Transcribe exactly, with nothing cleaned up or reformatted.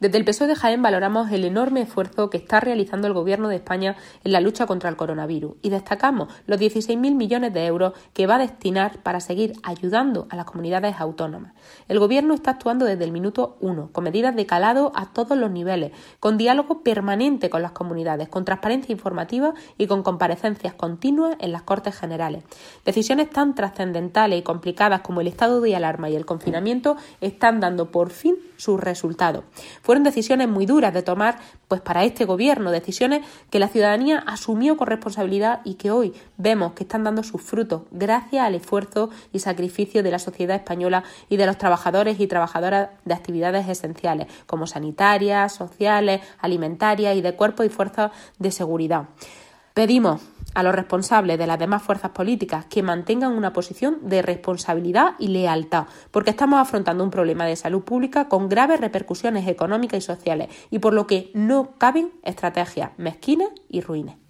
Desde el P S O E de Jaén valoramos el enorme esfuerzo que está realizando el Gobierno de España en la lucha contra el coronavirus y destacamos los dieciséis mil millones de euros que va a destinar para seguir ayudando a las comunidades autónomas. El Gobierno está actuando desde el minuto uno, con medidas de calado a todos los niveles, con diálogo permanente con las comunidades, con transparencia informativa y con comparecencias continuas en las Cortes Generales. Decisiones tan trascendentales y complicadas como el estado de alarma y el confinamiento están dando por fin sus resultados. Fueron decisiones muy duras de tomar pues para este Gobierno, decisiones que la ciudadanía asumió con responsabilidad y que hoy vemos que están dando sus frutos gracias al esfuerzo y sacrificio de la sociedad española y de los trabajadores y trabajadoras de actividades esenciales como sanitarias, sociales, alimentarias y de cuerpos y fuerzas de seguridad. Pedimos a los responsables de las demás fuerzas políticas que mantengan una posición de responsabilidad y lealtad, porque estamos afrontando un problema de salud pública con graves repercusiones económicas y sociales y por lo que no caben estrategias mezquinas y ruines.